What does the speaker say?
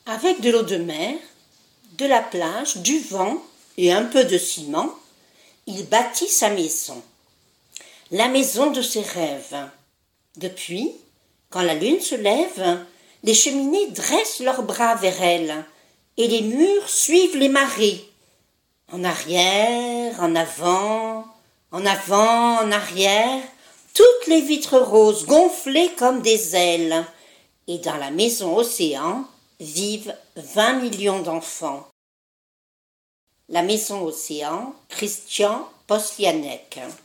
Avec de l'eau de mer, de la plage, du vent et un peu de ciment, il bâtit sa maison. La maison de ses rêves. Depuis, quand la lune se lève, les cheminées dressent leurs bras vers elle et les murs suivent les marées. En arrière, en avant, en avant, en arrière, toutes les vitres roses gonflées comme des ailes. Et dans la maison océan vivent 20 millions d'enfants. La maison océan, Christian Poslianek.